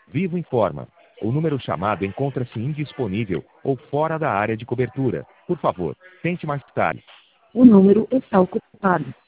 Vivo informa. O número chamado encontra-se indisponível ou fora da área de cobertura. Por favor, tente mais tarde. O número está ocupado.